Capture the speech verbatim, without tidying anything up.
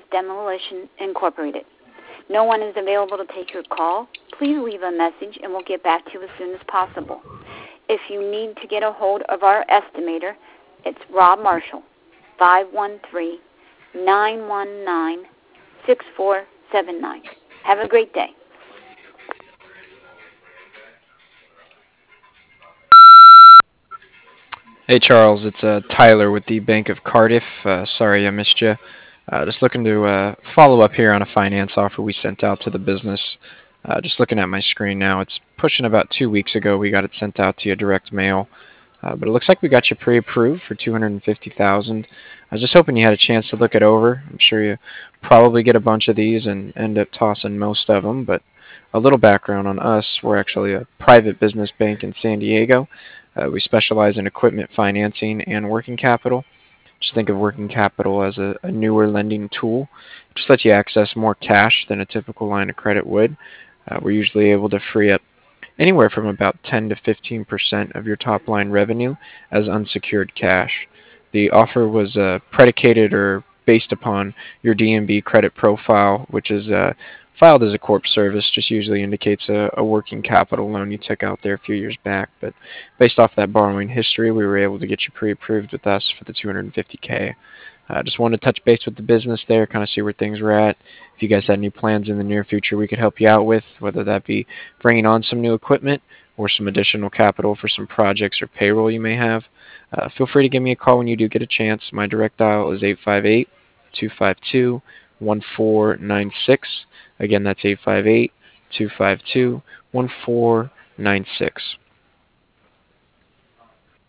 Demolition Incorporated. No one is available to take your call. Please leave a message and we'll get back to you as soon as possible. If you need to get a hold of our estimator, it's Rob Marshall, five one three, nine one nine, six four seven nine. Have a great day. Hey Charles, it's uh, Tyler with the Bank of Cardiff. Uh, sorry I missed you. Uh, just looking to uh, follow up here on a finance offer we sent out to the business. Uh, just looking at my screen now, it's pushing about two weeks ago. We got it sent out to you direct mail, uh, but it looks like we got you pre-approved for two hundred fifty thousand dollars. I was just hoping you had a chance to look it over. I'm sure you probably get a bunch of these and end up tossing most of them, but a little background on us. We're actually a private business bank in San Diego. Uh, we specialize in equipment financing and working capital. Just think of working capital as a, a newer lending tool. Just lets you access more cash than a typical line of credit would. Uh, we're usually able to free up anywhere from about ten to fifteen percent of your top line revenue as unsecured cash. The offer was uh, predicated or based upon your D N B credit profile, which is uh, filed as a corp service, just usually indicates a, a working capital loan you took out there a few years back. But based off that borrowing history, we were able to get you pre-approved with us for the two hundred fifty K. I uh, just wanted to touch base with the business there, kind of see where things were at. If you guys had any plans in the near future we could help you out with, whether that be bringing on some new equipment or some additional capital for some projects or payroll you may have, uh, feel free to give me a call when you do get a chance. My direct dial is eight five eight, two five two, one four nine six. Again, that's eight five eight, two five two, one four nine six.